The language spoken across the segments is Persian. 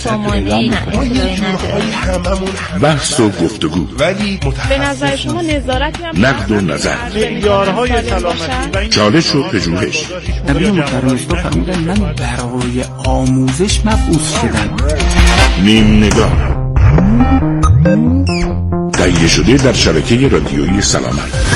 بحث و گفتگو، ولی به نظر شما نظارتی هم نقد و نظر، معیارهای سلامتی و چالش و پژوهش. نبی محترم فرمودن من برای آموزش مبعوث شدم. نیم نگاه تهیه شده در شبکه رادیویی سلامت.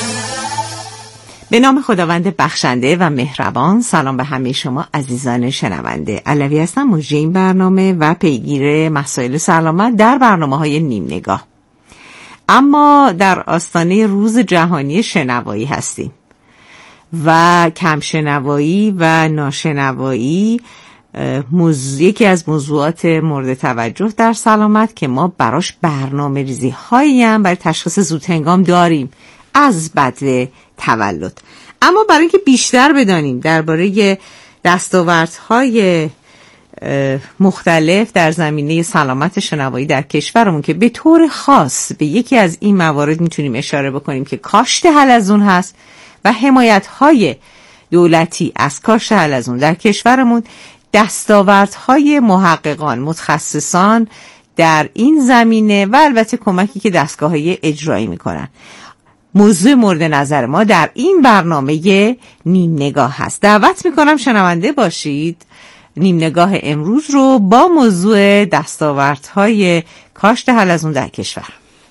به نام خداوند بخشنده و مهربان. سلام به همه شما عزیزان شنونده. علوی هستم، مجری این برنامه و پیگیر مسائل سلامت در برنامه‌های نیم نگاه. اما در آستانه روز جهانی شنوایی هستیم و کم شنوایی و ناشنوایی یکی از موضوعات مورد توجه در سلامت که ما براش برنامه ریزی هایی هم برای تشخیص زود هنگام داریم از بدو تولد. اما برای اینکه بیشتر بدانیم درباره دستاوردهای مختلف در زمینه سلامت شنوایی در کشورمون که به طور خاص به یکی از این موارد میتونیم اشاره بکنیم که کاشت حلزون هست و حمایت‌های دولتی از کاشت حلزون در کشورمون، دستاوردهای محققان متخصصان در این زمینه و البته کمکی که دستگاه‌های اجرایی میکنن، موضوع مورد نظر ما در این برنامه نیم نگاه هست. دعوت میکنم شنونده باشید. نیم نگاه امروز رو با موضوع دستاوردهای کاشت حلزون در کشور.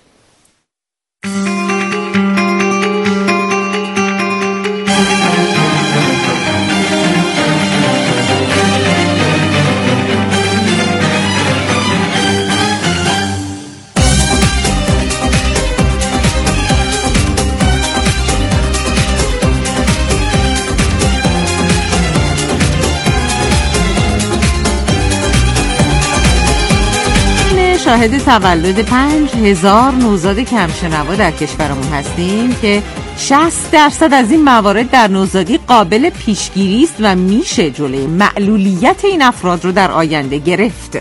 شاهد تولد 5000 نوزاد کمشنوا در کشورمون هستیم که 60% از این موارد در نوزادی قابل پیشگیری است و میشه جلوی معلولیت این افراد رو در آینده گرفت.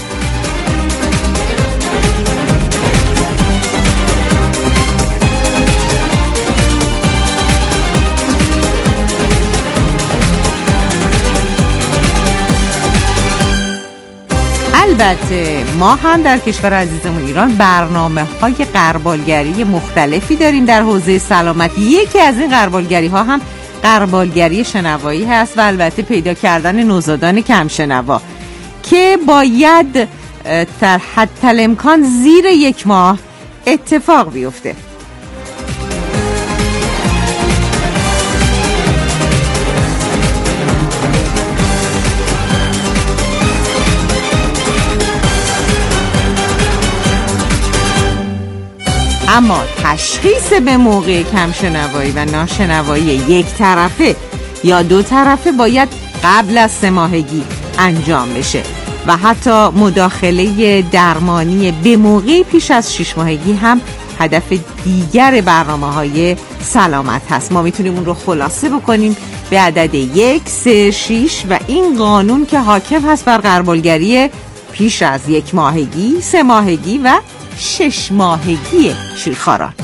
البته ما هم در کشور عزیزمون ایران برنامه‌های غربالگری مختلفی داریم در حوزه سلامت. یکی از این غربالگری ها هم غربالگری شنوایی هست و البته پیدا کردن نوزادان کمشنوا که باید در حد الامکان زیر 1 ماه اتفاق بیفته. اما تشخیص به موقع کمشنوایی و ناشنوایی یک طرفه یا 2 طرفه باید قبل از 3 ماهگی انجام بشه و حتی مداخله درمانی به موقع پیش از 6 ماهگی هم هدف دیگر برنامه‌های سلامت هست. ما میتونیم اون رو خلاصه بکنیم به عدد 1، 3، 6 و این قانون که حاکم هست بر غربالگری پیش از 1 ماهگی، 3 ماهگی و 6 ماهگی شیرخواران.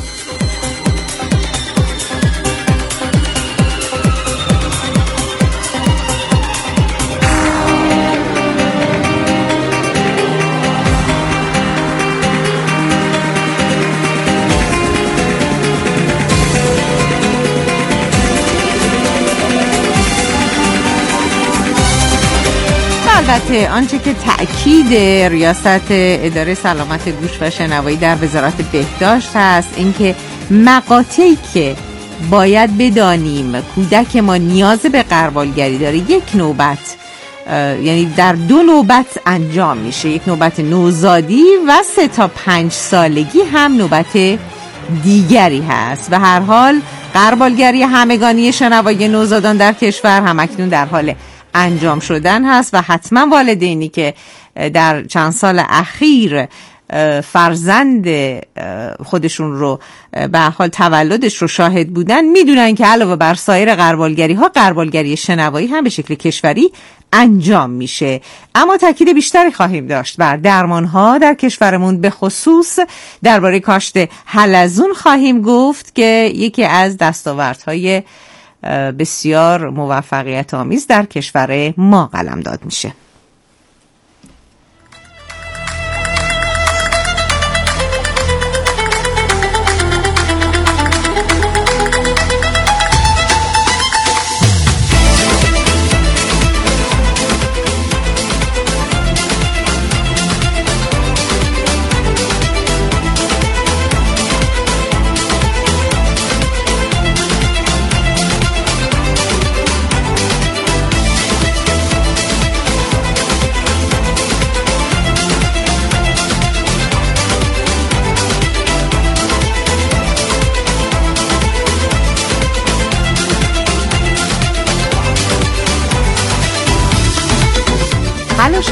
البته آنچه که تأکید ریاست اداره سلامت گوش و شنوایی در وزارت بهداشت هست این که مقاطعی که باید بدانیم کودک ما نیاز به غربالگری داره 1 نوبت، یعنی در 2 نوبت انجام میشه. 1 نوبت نوزادی و 3 تا 5 سالگی هم نوبت دیگری هست. و هر حال غربالگری همگانی شنوایی نوزادان در کشور همکنون در حال انجام شدن هست و حتما والدینی که در چند سال اخیر فرزند خودشون رو به حال تولدش رو شاهد بودن میدونن که علاوه بر سایر غربالگری ها غربالگری شنوایی هم به شکل کشوری انجام میشه. اما تاکید بیشتری خواهیم داشت بر درمان ها در کشورمون، به خصوص درباره کاشت حلزون خواهیم گفت که یکی از دستاوردهای بسیار موفقیت آمیز در کشور ما قلمداد میشه.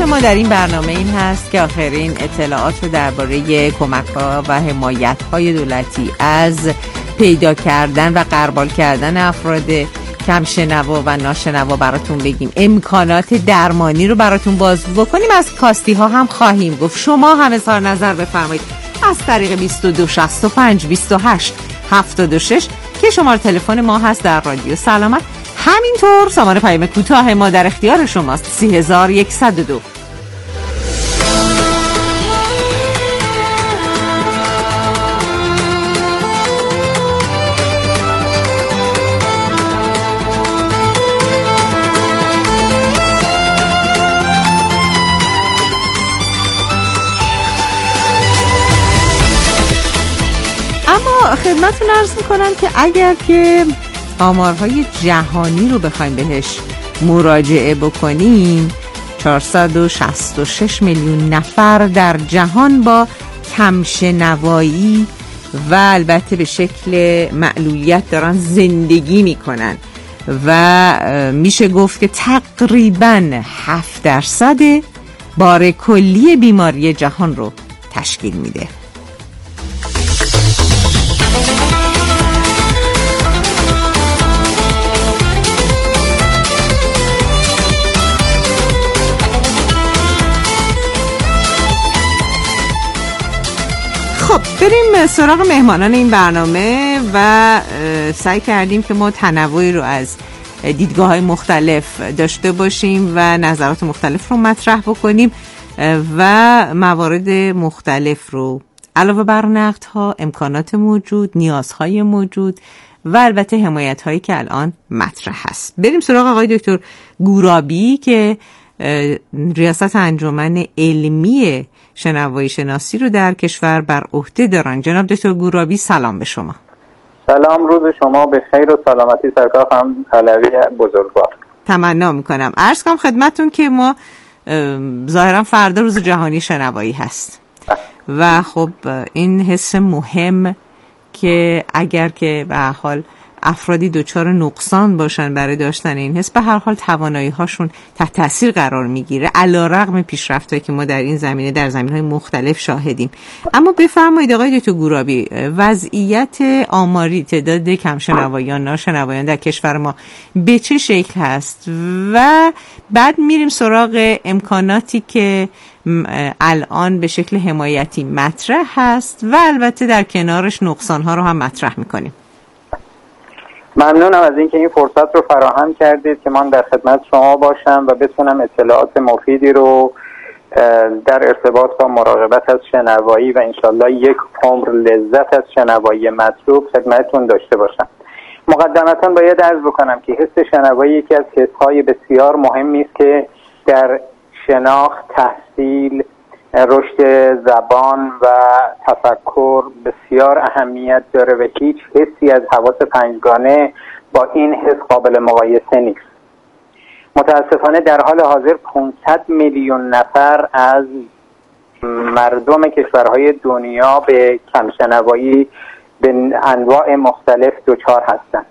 ما در این برنامه این هست که آخرین اطلاعات رو درباره کمک‌ها و حمایت‌های دولتی از پیدا کردن و غربال کردن افراد کم شنوا و ناشنوا براتون بگیم، امکانات درمانی رو براتون باز بکنیم، از کاستی ها هم خواهیم گفت. شما هم اظهار نظر بفرمایید از طریق 2265 28 76 که شماره تلفن ما هست در رادیو سلامت. همینطور شماره پیام کوتاه ما در اختیار شماست 3102. اما خدمتتون عرض میکنم که اگر که آمارهای جهانی رو بخوایم بهش مراجعه بکنیم، 466 میلیون نفر در جهان با کمشنوایی و البته به شکل معلولیت دارن زندگی میکنن و میشه گفت که تقریباً 7% بار کلی بیماری جهان رو تشکیل میده. خب بریم سراغ مهمانان این برنامه و سعی کردیم که ما تنوعی رو از دیدگاه‌های مختلف داشته باشیم و نظرات مختلف رو مطرح بکنیم و موارد مختلف رو علاوه بر نقدها، امکانات موجود، نیازهای موجود و البته حمایت‌هایی که الان مطرح هست. بریم سراغ آقای دکتر گورابی که ریاست انجمن علمی شنوایی شناسی رو در کشور بر عهده دارن. جناب دکتر گورابی سلام به شما. سلام، روز شما به خیر و سلامتی سرکار خانم علوی بزرگوار. تمنا میکنم. عرض کنم خدمتتون که ما ظاهرا فردا روز جهانی شنوایی هست و خب این حس مهم که اگر که به حال افرادی دچار نقصان باشن برای داشتن این حس، به هر حال توانایی هاشون تحت تاثیر قرار میگیره علیرغم پیشرفتایی که ما در این زمینه در زمینه‌های مختلف شاهدیم. اما بفرمایید آقای دکتر گورابی، وضعیت آماری تعداد کمشنوایان ناشنوایان در کشور ما به چه شکل هست و بعد میریم سراغ امکاناتی که الان به شکل حمایتی مطرح هست و البته در کنارش نقصان‌ها رو هم مطرح میکنیم. ممنونم از اینکه این فرصت رو فراهم کردید که من در خدمت شما باشم و بتونم اطلاعات مفیدی رو در ارتباط با مراقبت از شنوایی و انشالله یک عمر لذت از شنوایی مطلوب خدمتتون داشته باشم. مقدمتاً باید عرض بکنم که حس شنوایی یکی از حس‌های بسیار مهمی است که در شناخت، تحصیل، رشد زبان و تفکر بسیار اهمیت داره و هیچ حسی از حواس پنجگانه با این حس قابل مقایسه نیست. متاسفانه در حال حاضر 500 میلیون نفر از مردم کشورهای دنیا به کمشنوایی به انواع مختلف دچار هستند.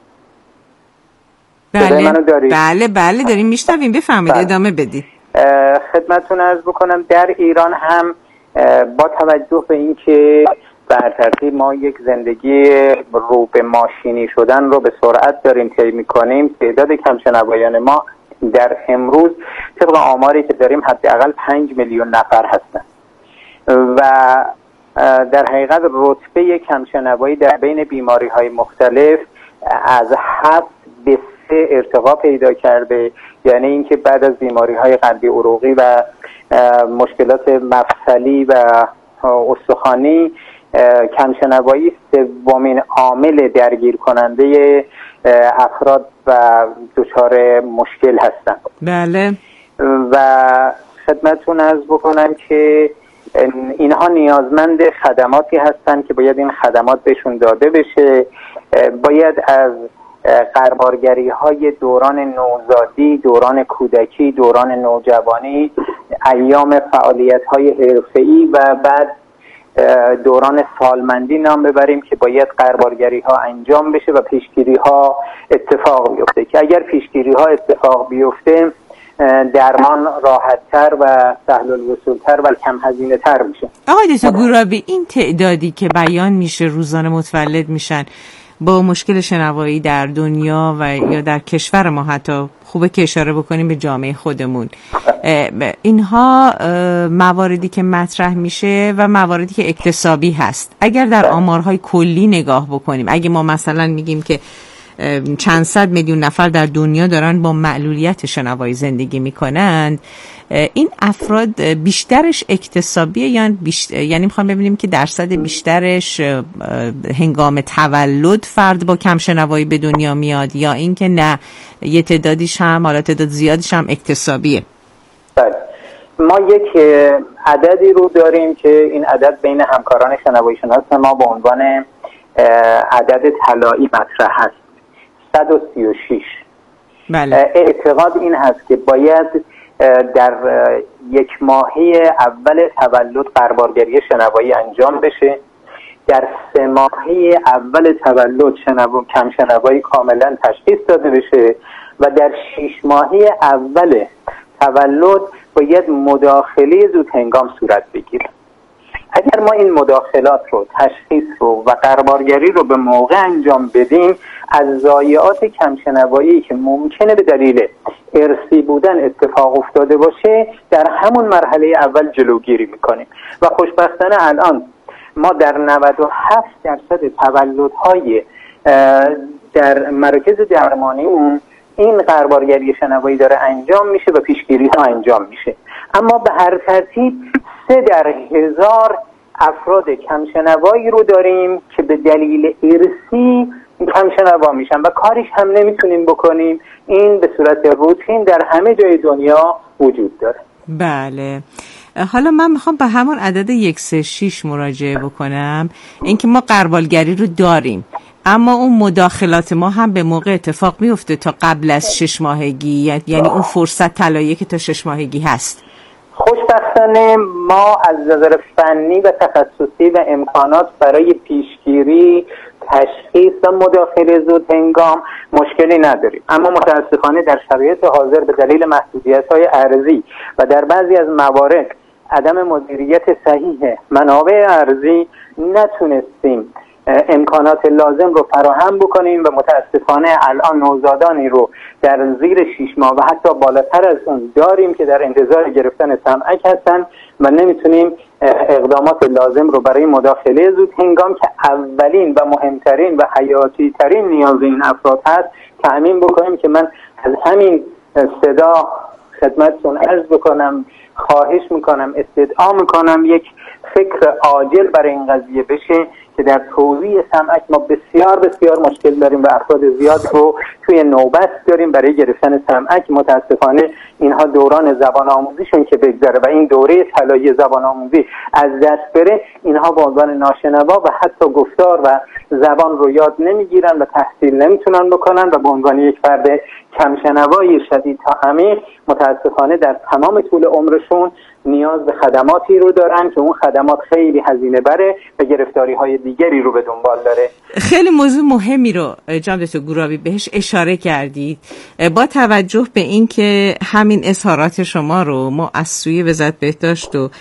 بله داریم میشنویم، بفرمایید ادامه بدید. خدمتتون عرض بکنم در ایران هم با توجه به اینکه بر ترتیب ما یک زندگی رو به ماشینی شدن رو به سرعت داریم طی می‌کنیم، تعداد کمشنوایان ما در امروز طبق آماری که داریم حداقل 5 میلیون نفر هستند و در حقیقت رتبه کمشنوایی در بین بیماری‌های مختلف از 7 به 3 ارتقا پیدا کرده. یعنی اینکه بعد از بیماری‌های قلبی عروقی و مشکلات مفصلی و استخوانی، کمشنوایی سومین عامل درگیر کننده افراد و دچار مشکل هستند. بله. و خدمتتون عرض بکنم که اینها نیازمند خدماتی هستند که باید این خدمات بهشون داده بشه. باید از غربالگری های دوران نوزادی، دوران کودکی، دوران نوجوانی، ایام فعالیت های حرفه‌ای و بعد دوران سالمندی نام ببریم که باید غربالگری ها انجام بشه و پیشگیری ها اتفاق بیفته، که اگر پیشگیری ها اتفاق بیفته درمان راحت‌تر و سهل الوصول‌تر و کم هزینه‌تر میشه. آقای دکتر گورابی، این تعدادی که بیان میشه روزانه متولد میشن با مشکل شنوایی در دنیا و یا در کشور ما، حتی خوبه که اشاره بکنیم به جامعه خودمون، اینها مواردی که مطرح میشه و مواردی که اکتسابی هست. اگر در آمارهای کلی نگاه بکنیم، اگه ما مثلا میگیم که چند صد میلیون نفر در دنیا دارن با معلولیت شنوایی زندگی میکنند، این افراد بیشترش اکتسابیه یعنی میخوام ببینیم که درصد بیشترش هنگام تولد فرد با کم شنوایی به دنیا میاد، یا این که نه یه تعدادیش هم، حالا تعداد زیادیش هم اکتسابیه؟ بله، ما یک عددی رو داریم که این عدد بین همکاران شنوایی شناس ما به عنوان عدد طلایی مطرح هست، 136. بله. اعتقاد این هست که باید در یک ماهه اول تولد قربالگری شنوایی انجام بشه، در 3 ماهه اول تولد کم شنوایی کاملا تشخیص داده بشه و در 6 ماهه اول تولد باید مداخله زود هنگام صورت بگیره. اگر ما این مداخلات رو، تشخیص رو و قربالگری رو به موقع انجام بدیم، از ضایعات کمشنوایی که ممکنه به دلیل ارثی بودن اتفاق افتاده باشه در همون مرحله اول جلوگیری میکنیم و خوشبختانه الان ما در 97% تولدهای در مراکز درمانیمون این قربالگری شنوایی داره انجام میشه و پیشگیری ها انجام میشه. اما به هر ترتیب 3 در 1000 افراد کمشنوایی رو داریم که به دلیل ارثی کمشنوا میشن و کاریش هم نمیتونیم بکنیم. این به صورت روتین در همه جای دنیا وجود داره. بله، حالا من میخوام به همون عدد 136 مراجعه بکنم. اینکه ما قربالگری رو داریم، اما اون مداخلات ما هم به موقع اتفاق میفته تا قبل از 6 ماهگی، یعنی اون فرصت طلایی که تا 6 ماهگی هست. خوشبختانه ما از نظر فنی و تخصصی و امکانات برای پیشگیری، تشخیص و مداخله زود هنگام مشکلی نداریم، اما متاسفانه در شرایط حاضر به دلیل محدودیت‌های ارزی و در بعضی از موارد عدم مدیریت صحیح منابع ارزی نتونستیم امکانات لازم رو فراهم بکنیم و متاسفانه الان نوزادانی رو در زیر 6 ماه و حتی بالاتر از اون داریم که در انتظار گرفتن سمعک هستن و نمیتونیم اقدامات لازم رو برای مداخله زود هنگام که اولین و مهمترین و حیاتی ترین نیاز این افراد هست تأمین بکنیم. که من از همین صدا خدمتتون عرض بکنم، خواهش میکنم، استدعا میکنم یک فکر عاجل برای این قضیه بشه که در توزیع سمعک ما بسیار بسیار مشکل داریم و افراد زیاد رو توی نوبت داریم برای گرفتن سمعک. متاسفانه اینها دوران زبان آموزیشون که بگذره و این دوره طلایی زبان آموزی از دست بره، اینها به عنوان ناشنوا و حتی گفتار و زبان رو یاد نمیگیرن و تحصیل نمیتونن بکنن و به عنوان یک فرد کمشنوای شدید تا عمیق متاسفانه در تمام طول عمرشون نیاز به خدماتی رو دارن که اون خدمات خیلی هزینه بره و گرفتاری های دیگری رو به دنبال داره. خیلی موضوع مهمی رو جناب دکتر گورابی بهش اشاره کردید. با توجه به این که همین اظهارات شما رو ما از سوی وزارت بهداشت و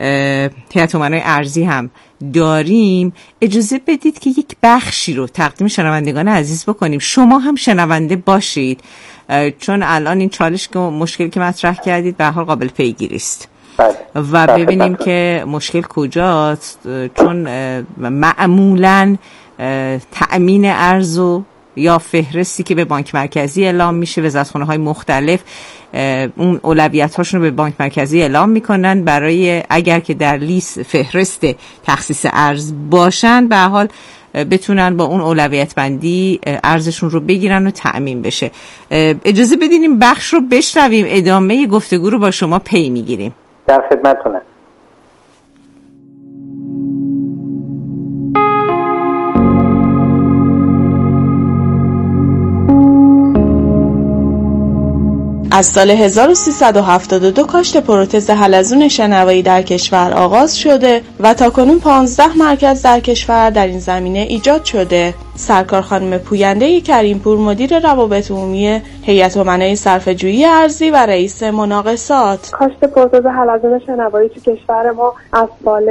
هیئت امنای ارضی هم داریم، اجازه بدید که یک بخشی رو تقدیم شنوندگان عزیز بکنیم. شما هم شنونده باشید، چون الان این چالش که مشکلی که مطرح کردید به هر حال قابل پیگیری است و ببینیم که مشکل کجاست، چون معمولاً تأمین ارز یا فهرستی که به بانک مرکزی اعلام میشه، وزارتخانه‌های مختلف اون اولویت‌هاشون رو به بانک مرکزی اعلام میکنن برای اگر که در لیست فهرست تخصیص ارز باشن به حال بتونن با اون اولویت بندی ارزشون رو بگیرن و تأمین بشه. اجازه بدین این بخش رو بشنویم، ادامه گفتگو رو با شما پی میگیریم. در خدمتتونم. از سال 1372 کاشت پروتز حلزون شنوایی در کشور آغاز شده و تاکنون 15 مرکز در کشور در این زمینه ایجاد شده. سرکار خانم پوینده کریمپور مدیر روابط عمومی هیئت امنای صرفه‌جویی ارضی و رئیس مناقصات. کاشت پروتز حلزون شنوایی تو کشور ما از سال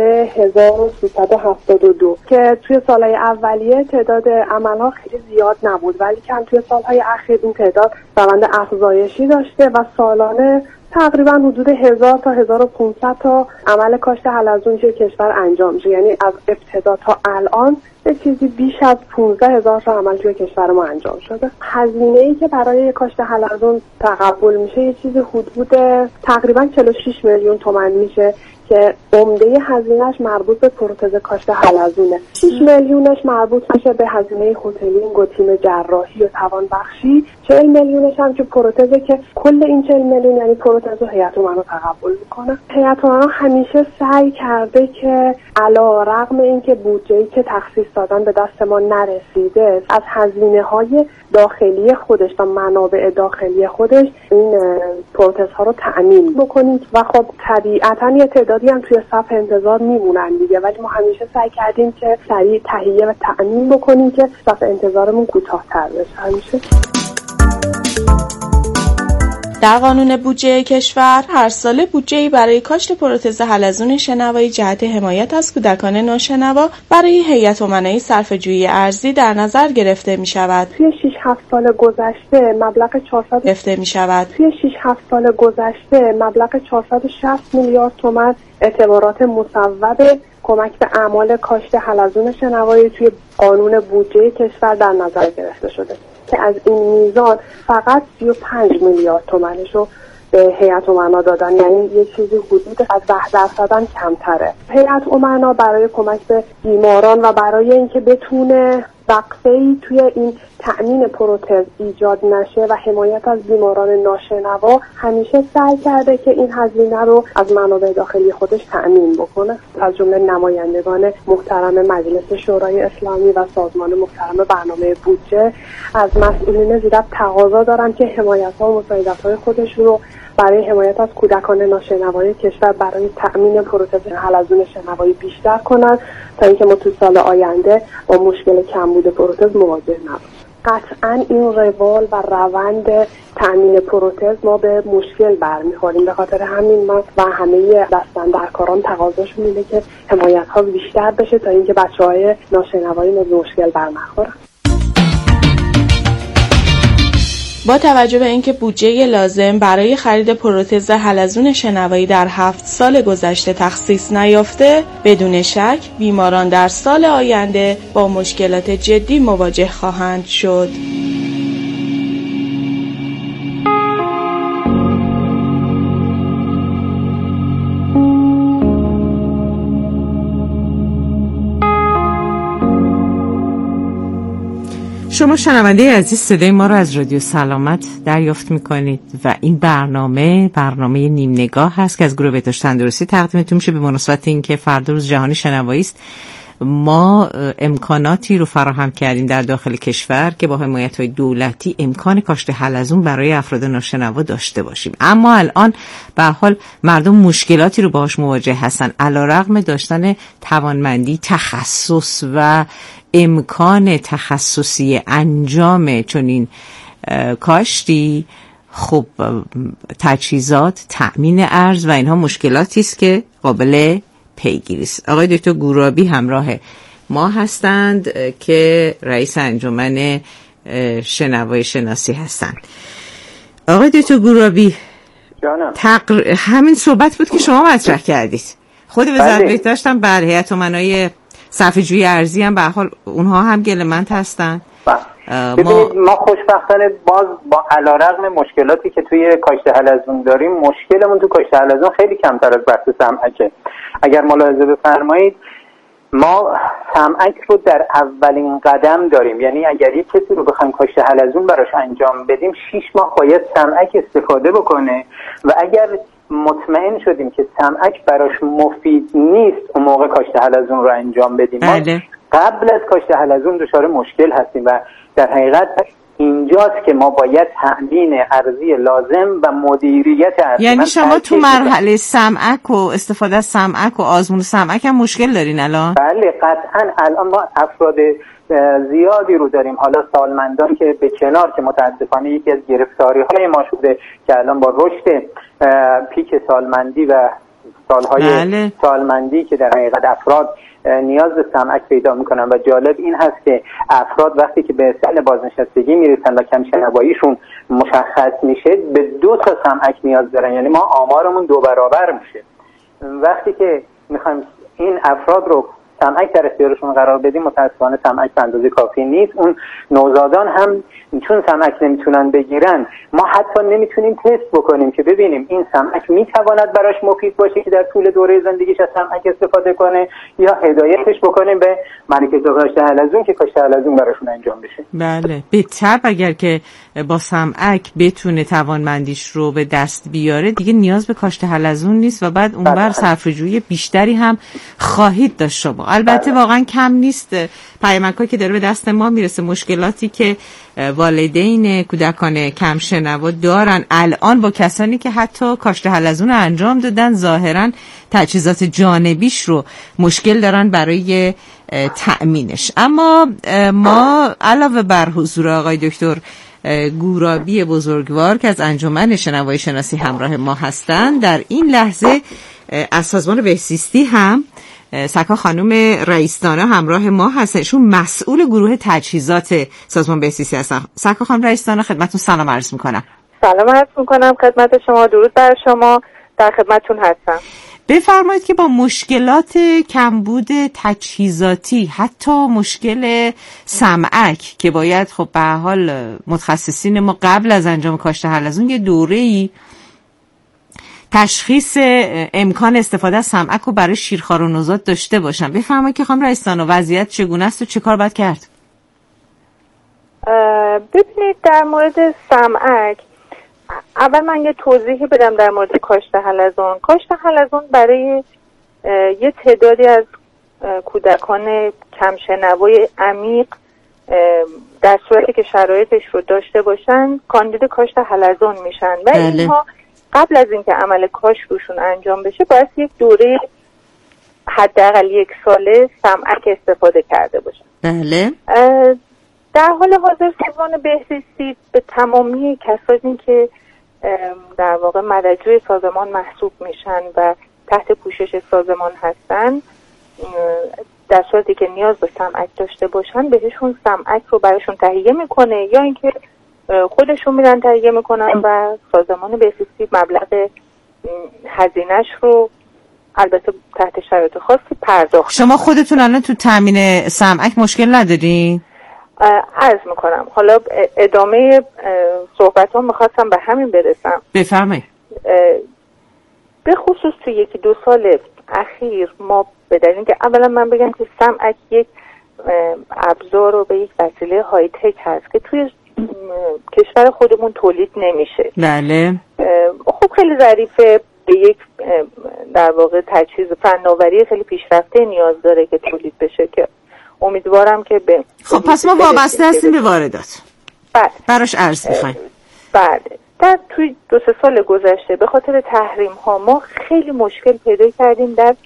1372 که توی سالهای اولیه تعداد عملها خیلی زیاد نبود، ولی کم توی سالهای اخیر این تعداد روند افزایشی داشته و سالانه تقریبا حدود 1000 تا 1500 تا عمل کاشت حلزون توی کشور انجام میشه. یعنی از ابتدا تا الان به چیزی بیش از 15000 تا عمل توی کشور ما انجام شده. هزینه‌ای که برای کاشت حلزون تقبل میشه یه چیزی حدود تقریبا 46 میلیون تومان میشه که عمده هزینه‌اش مربوط به پروتز کاشت حلزونه. 6 میلیونش مربوط میشه به هزینه هتلینگ و تیم جراحی و توانبخشی. 40 میلیونش هم که پروتزه که کل این 40 میلیون یعنی پروتز رو هیئت امنا تقبل میکنه. هیئت امنا همیشه سعی کرده که علیرغم اینکه بودجه‌ای که تخصیص دادن به دست ما نرسیده، از هزینه‌های داخلی خودش و منابع داخلی خودش این پروتزها رو تأمین بکنیم و خب طبیعتاً یه تعدادی هم توی صف انتظار میمونن دیگه، ولی ما همیشه سعی کردیم که سریع تهیه و تأمین بکنیم که صف انتظارمون کوتاه‌تر بشه. همیشه در قانون بودجه کشور هر ساله بودجه‌ای برای کاشت پروتز حلزون شنوایی جهت حمایت از کودکان ناشنوا برای هیئت امنای صرفه‌جویی ارضی در نظر گرفته می‌شود. توی 6-7 سال گذشته مبلغ 460 میلیارد تومان اعتبارات مصوب کمک به اعمال کاشت حلزون شنوایی توی قانون بودجه کشور در نظر گرفته شده که از این میزان فقط 35 میلیارد تومانشو به هیئت امنا دادن، یعنی یه چیزی حدود از 10% کمتره. هیئت امنا برای کمک به بیماران و برای اینکه بتونه وقفه‌ای توی این تأمین پروتز ایجاد نشه و حمایت از بیماران ناشنوا همیشه سعی کرده که این هزینه رو از منابع داخلی خودش تأمین بکنه. از جمله نمایندگان محترم مجلس شورای اسلامی و سازمان محترم برنامه بودجه از مسئولین زیرک تقاضا دارن که حمایت‌ها و مساعدت‌های خودشون رو برای حمایت از کودکان ناشنوای کشور برای تأمین پروتز حلزون شنوایی بیشتر کنن تا اینکه ما تو سال آینده با مشکل کمبود پروتز مواجه نباشیم. قطعاً این روال و روند تأمین پروتز ما به مشکل برمیخوریم. به خاطر همین من و همه دستاندرکاران تقاضاشون اینه که حمایت‌ها بیشتر بشه تا اینکه بچه‌های ناشنوایی به مشکل برنخورن. با توجه به اینکه بودجه لازم برای خرید پروتز حلزون شنوایی در 7 سال گذشته تخصیص نیافته، بدون شک بیماران در سال آینده با مشکلات جدی مواجه خواهند شد. شما شنونده عزیز صدای ما رو از رادیو سلامت دریافت میکنید و این برنامه نیم نگاه هست که از گروه بهداشت تندرستی تقدیمتون میشه به مناسبت اینکه فردا روز جهانی شنوایی است. ما امکاناتی رو فراهم کردیم در داخل کشور که با حمایت‌های دولتی امکان کاشت حلزون برای افراد ناشنوا داشته باشیم، اما الان به هر حال مردم مشکلاتی رو باهاش مواجه هستن. علیرغم داشتن توانمندی، تخصص و امکان تخصصی انجام چنین کاشتی، خب تجهیزات، تأمین ارز و اینها مشکلاتی است که قابل پیگیری است. آقای دکتر گورابی همراه ما هستند که رئیس انجمن شنوایی شناسی هستند. آقای دکتر گورابی، همین صحبت بود که شما مطرح کردید. خود وزارت بهداشت هم بر هیئت امنای صرفه‌جویی ارضی هم به هر حال اونها هم گله‌مند هستن. ما خوشبختانه باز با علیرغم مشکلاتی که توی کاشت حلزون داریم، مشکلمون تو کاشت حلزون خیلی کمتر از بحث سمعکه. اگر ملاحظه بفرمایید ما سمعک رو در اولین قدم داریم، یعنی اگر یک کسی رو بخوایم کاشت حلزون براش انجام بدیم 6 ماه باید سمعک استفاده بکنه و اگر مطمئن شدیم که سمعک براش مفید نیست اون موقع کاشت حلزون رو انجام بدیم. ما قبل از کاشت حلزون دچار مشکل هستیم و در حقیقت اینجاست که ما باید تأمین ارزی لازم و مدیریت ارزی. یعنی شما تو مرحله سمعک و استفاده از سمعک و آزمون سمعک هم مشکل دارین الان؟ بله قطعا. الان ما افراد زیادی رو داریم. حالا سالمندان که به کنار، که متاسفانه یکی از گرفتاری‌های ما شده که الان با رشد پیک سالمندی و سالهای سالمندی که در حقیقت افراد نیاز به سمعک پیدا میکنن و جالب این هست که افراد وقتی که به سن بازنشستگی میرسن و کم شنواییشون مشخص میشه به 2 تا سمعک نیاز دارن، یعنی ما آمارمون 2 برابر میشه. وقتی که میخوایم این افراد رو سمعک در اختیارشون قرار بدیم متاسفانه سمعک به اندازه کافی نیست. اون نوزادان هم چون سمعک نمیتونن بگیرن ما حتی نمیتونیم تست بکنیم که ببینیم این سمعک میتواند براش مفید باشه که در طول دوره زندگیش از سمعک استفاده کنه یا هدایتش بکنیم به مراکز کاشت حلزون که کاشت حلزون براشون انجام بشه. بله، به طب اگر که با سمعک بتونه توانمندیش رو به دست بیاره دیگه نیاز به کاشت حلزون نیست و بعد اونور صرفه‌جویی بیشتری هم خواهید داشت شما. البته واقعا کم نیست پیامک‌هایی که داره به دست ما میرسه، مشکلاتی که والدین کودکان کم شنوا دارن الان با کسانی که حتی کاشت حلزون رو انجام دادن ظاهرا تجهیزات جانبیش رو مشکل دارن برای تأمینش. اما ما علاوه بر حضور آقای دکتر گورابی بزرگوار که از انجمن شنوایی شناسی همراه ما هستند، در این لحظه از سازمان بهزیستی هم سکا خانم رئیس‌دانا همراه ما هستن. ایشون مسئول گروه تجهیزات سازمان بهزیستی هستن. سکا خانم رئیس‌دانا خدمتتون سلام عرض میکنم. سلام عرض میکنم خدمت شما، درود بر شما، در خدمتتون هستم. بفرمایید که با مشکلات کمبود تجهیزاتی، حتی مشکل سمعک که باید خب به حال متخصصین ما قبل از انجام کاشت حلزون یه دوره‌ای تشخیص امکان استفاده از سمعک رو برای شیرخوار و نوزاد داشته باشن، بفرمایید که خانم رئیس‌دانا وضعیت چگونه است و چه کار باید کرد؟ ببینید در مورد سمعک اول من یه توضیحی بدم در مورد کاشت حلزون. کاشت حلزون برای یه تعدادی از کودکان کمشنوای عمیق در صورتی که شرایطش رو داشته باشن کاندید کاشت حلزون میشن و اینها قبل از اینکه عمل کاشت روشون انجام بشه باید یک دوره حداقل 1 ساله سمعک استفاده کرده باشن. بله. در حال حاضر سازمان بهزیستی به تمامی کسانی که در واقع مددجوی سازمان محسوب میشن و تحت پوشش سازمان هستن در صورتی که نیاز به سمعک داشته باشن بهشون سمعک رو براشون تهیه میکنه یا اینکه خودشون میرن تهیه میکنن و سازمان بهزیستی مبلغ هزینه‌اش رو البته تحت شرایط خاصی پرداخت. شما خودتون الان تو تامین سمعک مشکل ندارین؟ عرض میکنم حالا ادامه صحبت ها میخواستم به همین برسم. بفرمایید. به خصوص تو 1-2 سال اخیر ما به دلیل که اولا من بگم که سمعک یک ابزار و به یک وسیله های تک هست که توی کشور خودمون تولید نمیشه. بله. خب خیلی ظریفه، به یک در واقع تجهیز فناوری خیلی پیشرفته نیاز داره که تولید بشه که امیدوارم که به خب پس ما وابسته هستیم به واردات. بله. براش ارز می‌خوایم. بله. در توی 2-3 سال گذشته به خاطر تحریم ها ما خیلی مشکل پیدا کردیم در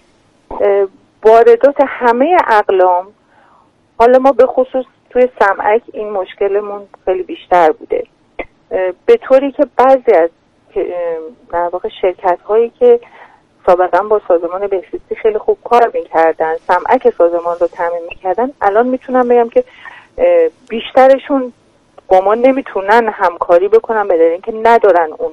واردات همه اقلام. حالا ما به خصوص توی سمعک این مشکلمون خیلی بیشتر بوده، به طوری که بعضی از در واقع شرکت هایی که سابقا با سازمان بهزیستی خیلی خوب کار میکردن، سمعک سازمان رو تامین میکردن، الان میتونم بگم که بیشترشون با ما نمیتونن همکاری بکنن به دلیل اینکه ندارن اون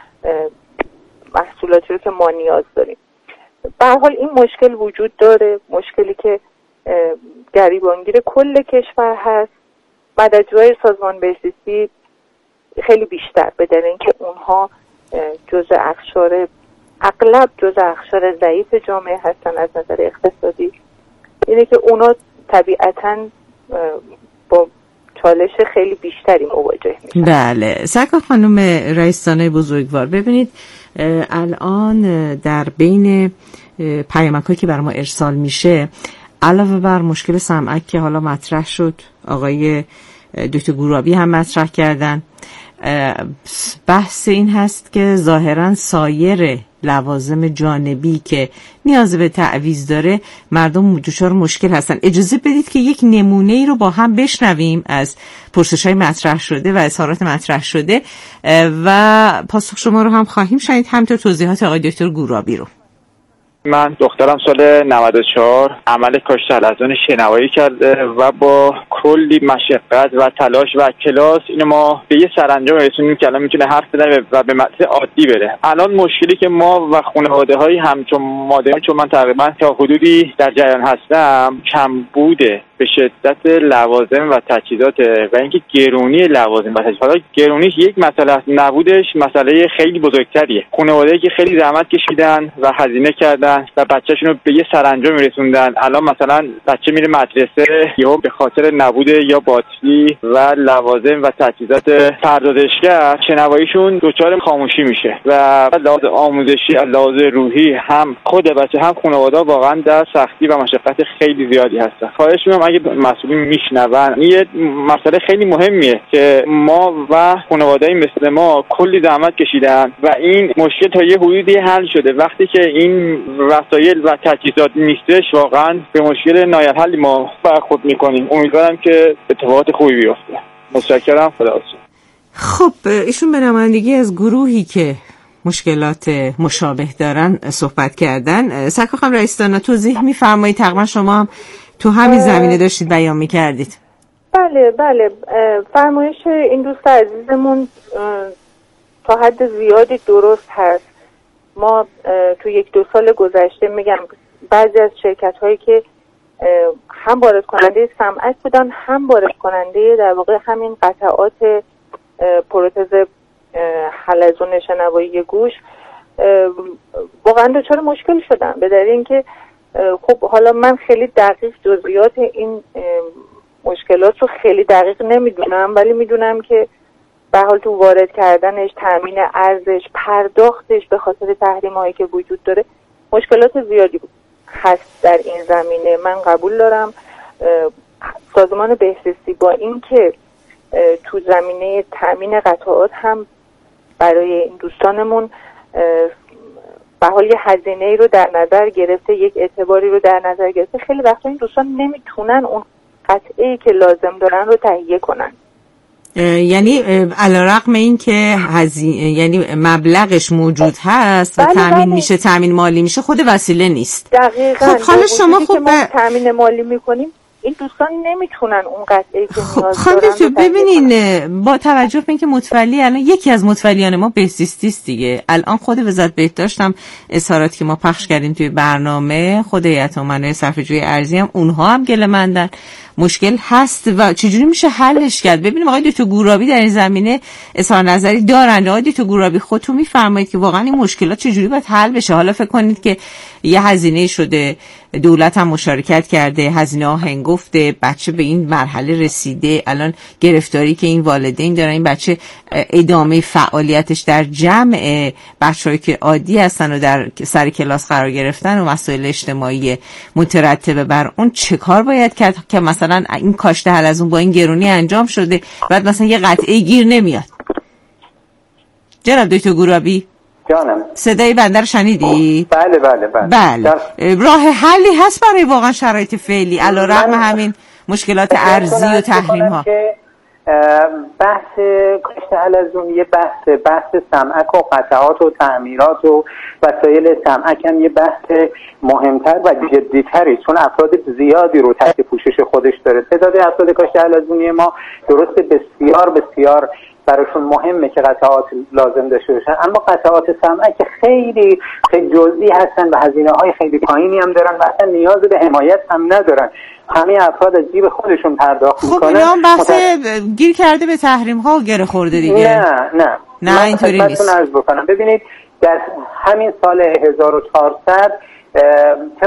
محصولاتی رو که ما نیاز داریم. به هر حال این مشکل وجود داره، مشکلی که گریبانگیر کل کشور هست. مددجوهای سازمان بهزیستی خیلی بیشتر به دلیل اینکه اونها اغلب جزء اقشار ضعیف جامعه هستن از نظر اقتصادی، اینه که اونا طبیعتاً با چالش خیلی بیشتری مواجه میشن. بله. سکا خانم رئیس‌دانا بزرگوار، ببینید الان در بین پیامک‌هایی که برای ما ارسال میشه علاوه بر مشکل سمعک که حالا مطرح شد، آقای دکتر گورابی هم مطرح کردن، بحث این هست که ظاهراً سایر لوازم جانبی که نیاز به تعویض داره مردم دچار مشکل هستن. اجازه بدید که یک نمونه ای رو با هم بشنویم از پرسش‌های مطرح شده و اظهارات مطرح شده و پاسخ شما رو هم خواهیم شنید، همینطور توضیحات آقای دکتر گورابی رو. من دخترم سال 94 عمل کاشت حلزون شنوایی کرده و با کلی مشقت و تلاش و کلاس اینو ما به یه سرانجام رسوندیم که الان میتونه حرف بزنه و به مدرسه عادی بره. الان مشکلی که ما و خانواده‌های همچون مادرم، چون من تقریبا تا حدودی در جریان هستم، کمبود به شدت لوازم و تجهیزات و اینکه گرونی لوازم و تجهیزات. گرونیش یک مسئله است، نبودش مسئله خیلی بزرگتریه. خانواده‌ای که خیلی زحمت کشیدن و هزینه کردن و بچه‌شون رو به یه سرانجام رسوندن، الان مثلا بچه میره مدرسه یهو به خاطر نبود یا باتری و لوازم و تجهیزات پردازشگر شنواییشون دچار خاموشی میشه و لحاظ آموزشی، لحاظ روحی هم خود بچه هم خانواده واقعا در سختی و مشقت خیلی زیادی هستن. خواهش می‌کنم اگه مسئولین میشنون، این یه مسئله خیلی مهمیه که ما و خانواده‌ای مثل ما کلی زحمت کشیدن و این مشکل تا یه حدودی حل شده. وقتی که این وسایل و تجهیزات نیستش واقعا به مشکل ناحل ما برخورد میکنیم. امیدوارم که اتفاقات خوبی بیفته. متشکرم. خداحافظ. خب ایشون به نمایندگی از گروهی که مشکلات مشابه دارن صحبت کردن. سرکار خانم رئیس دانا توضیح می‌فرمایید؟ تقریبا شما هم تو همین زمینه داشتید بیان می‌کردید. بله فرمایش این دوست عزیزمون تا حد زیادی درست هست. ما تو 1-2 سال گذشته میگم بعضی از شرکت‌هایی که هم وارد کننده صنعت بودن هم وارد کننده در واقع همین قطعات پروتز حلزون شنوایی گوش واقعا دچار مشکل شدن، به دلیل اینکه خب حالا من خیلی دقیق جزئیات این مشکلات رو خیلی دقیق نمیدونم، ولی میدونم که به حال تو وارد کردنش، تامین ارزش، پرداختش به خاطر تحریم‌هایی که وجود داره مشکلات زیادی هست در این زمینه. من قبول دارم سازمان بهزیستی با اینکه تو زمینه تامین قطعات هم برای این دوستانمون به حال یه هزینه‌ای رو در نظر گرفته، یک اعتباری رو در نظر گرفته، خیلی وقتا این دوستان نمیتونن اون قطعه‌ای که لازم دارن رو تهیه کنن. یعنی علیرغم این که یعنی مبلغش موجود هست و تامین میشه، تامین مالی میشه، خود وسیله نیست. دقیقاً. خب حالا شما که ما تامین مالی میکنیم این دوستان نمیتونن اون قطعه‌ای که نیاز دارن. ببینین با توجه به اینکه متولی الان یکی از متولیان ما بهزیستی است دیگه، الان خود وزارت بهداشت هم اظهاراتی که ما پخش کردیم توی برنامه، خود هیئت امنای صرفه‌جویی ارزی هم اونها هم گله‌مندن. مشکل هست و چجوری میشه حلش کرد؟ ببینیم آقای دکتر گورابی در این زمینه اظهار نظری دارن. آقای دکتر گورابی خودتون میفرمایید که واقعا این مشکلات چجوری باید حل بشه؟ حالا فکر کنید که یه هزینه شده، دولت هم مشارکت کرده، هزینه ها هنگفته، بچه به این مرحله رسیده، الان گرفتاری که این والدین دارن، این بچه ادامه فعالیتش در جمع بچه‌هایی که عادی هستن و در سر کلاس قرار گرفتن و مسائل اجتماعی مترتب بر اون چه کار باید کرد که مثلا این کاشت حلزون با این گرونی انجام شده بعد مثلا یه قطعه گیر نمیاد؟ جناب دکتر گورابی جانم، صدای بنده رو شنیدی؟ بله. راه حلی هست برای واقعا شرایط فعلی علیرغم همین مشکلات ارزی و تحریم ها؟ بحث کاشت حلزون یه بحث صنعت و قطعات و تعمیرات و وسایل صنعت هم یه بحث مهمتر و جدیتری، چون افراد زیادی رو تحت پوشش خودش داره. تعداد افراد کاشت حلزونی ما درسته بسیار براشون مهمه که قطعات لازم داشته باشن، اما قطعات صنعت که خیلی جزئی هستن و هزینه‌های خیلی پایینی هم دارن و اصلا نیاز به حمایت هم ندارن. همه افراد از جیب خودشون پرداخت میکنن. خب اینا هم بحث گیر کرده به تحریم ها و گره خورده دیگه. نه اینطوری نیست. ببینید در همین سال 1400